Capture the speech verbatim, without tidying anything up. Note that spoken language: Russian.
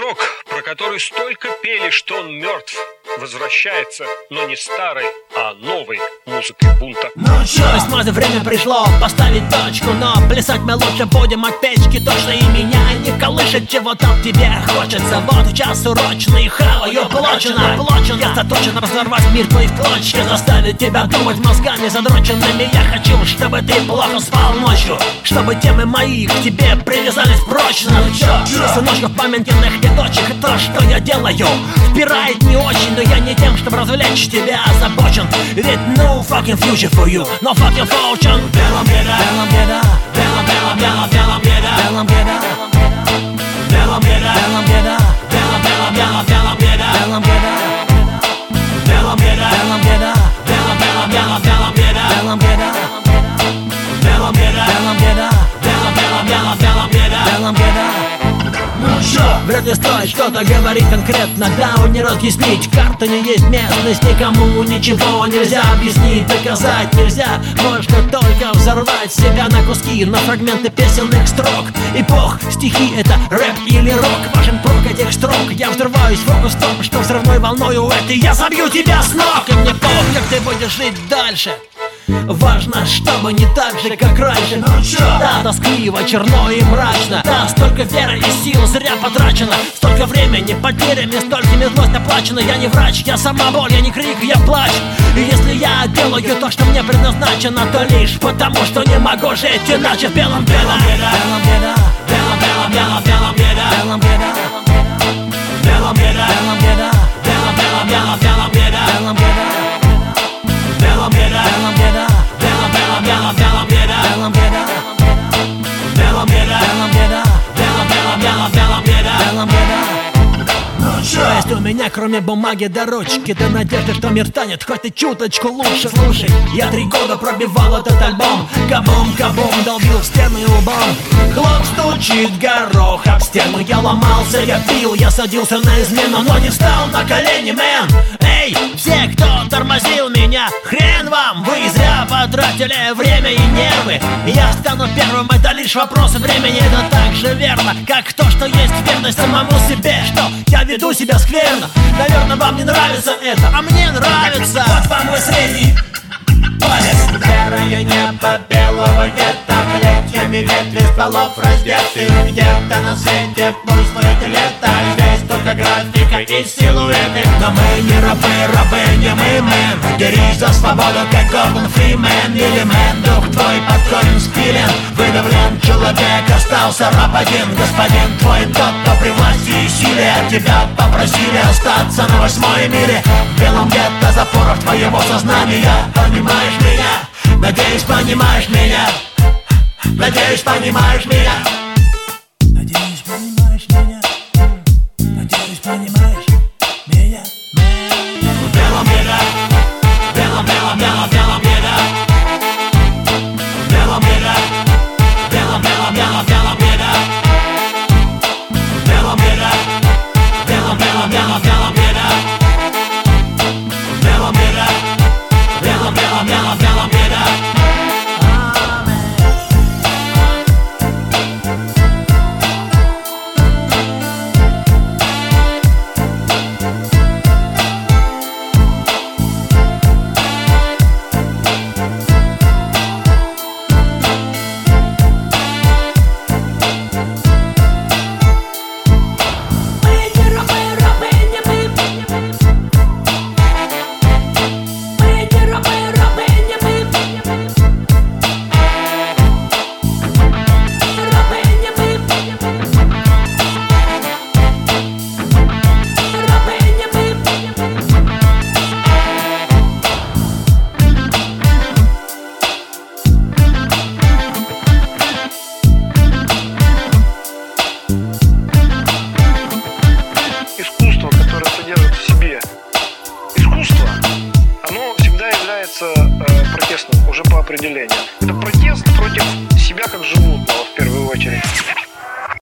Восток, про который столько пели, что он мертв, возвращается, но не старой, а новой музыкой бунта. Ну чё, смотри, время пришло поставить точку, но плясать мы лучше будем от печки. Точно и меня не колышет, чего там тебе хочется. Вот час урочный, хаваю плочено, плочено. Я заточен разорвать мир твой в клочья, заставить тебя думать мозгами задроченными. Я хочу, чтобы ты плохо спал ночью, чтобы темы мои к тебе привязались прочно. Ну чё, сыночков памятных дедочек, то, что я делаю, впирает не очень, но я не тем, чтобы развлечь тебя озабочен. Ведь no fucking future for you, no fucking fortune. Белом беда, белом беда, белом, белом, белом, белом беда, белом беда, белом беда, белом беда, белом, белом, белом, белом беда, белом беда, белом беда, белом беда, белом, белом, белом, белом беда, белом беда, белом беда, белом беда, белом, белом, белом, белом беда, белом беда. Ну чё, вряд ли стоит что-то говорить конкретно, да, не разъяснить. Карта не есть местность, никому ничего нельзя объяснить, доказать нельзя. Можно только взорвать себя на куски, на фрагменты песенных строк. И бог, стихи — это рэп или рок. Важен прок этих строк, я взрываюсь, фокус в том, что взрывной волною этой я забью тебя с ног. И мне пох, как ты будешь жить дальше. Важно, чтобы не так же, как раньше. Ну чё? Да, тоскливо, черно и мрачно. Да, столько веры и сил зря потрачено. Столько времени потерями, столькими злость оплачена. Я не врач, я сама боль, я не крик, я плач. И если я делаю то, что мне предназначено, то лишь потому, что не могу жить иначе. В белом белом беда, белом беда, белом белом белом белом беда, белом беда, белом беда, белом беда, белом белом белом белом беда, белом беда, белом беда, белом беда, белом белом белом белом беда, белом беда, белом беда, белом беда, белом белом белом белом беда, белом беда. Ну чё? Есть у меня кроме бумаги до ручки, до надежды, что мир станет хоть и чуточку лучше. Слушай, я три года пробивал этот альбом, кабум, кабум, долбил в стены лбом. Хлоп стучит, горох об стену. Я ломался, я пил, я садился на измену, но не встал на колени, мэн. Эй, все, кто тормозил меня, хрен вам, вы зря потратили время и нервы. Я стану первым, это лишь вопрос времени. Это так же верно, как то, что есть верность самому себе, что я веду себя скверно. Наверное, вам не нравится это, а мне нравится. Вот вам мой средний палец. Серое небо белого где-то, плетьями ветви стволов раздетых. Где-то на свете пульсует лето, здесь только графика и силуэты. Но мы не рабы, рабы не мы, мэн. Дерись за свободу, как Гордон Фримен или мэн. Дух твой под корень спилен, выдавлен. Человек остался раб один, господин твой тот, кто при власти и силе. Тебя попросили остаться на восьмой миле. В белом гетто запоров твоего сознания. Понимаешь меня? Надеюсь, понимаешь меня. Надеюсь, понимаешь меня. Надеюсь, понимаешь меня. Надеюсь, понимаешь меня. Белом беда, белом, белом, белом, белом беда, белом беда, белом, белом, белом, белом беда, белом беда, белом, белом, белом, белом беда, белом беда, белом, белом, белом, белом беда. Протестным уже по определению. Это протест против себя как животного в первую очередь.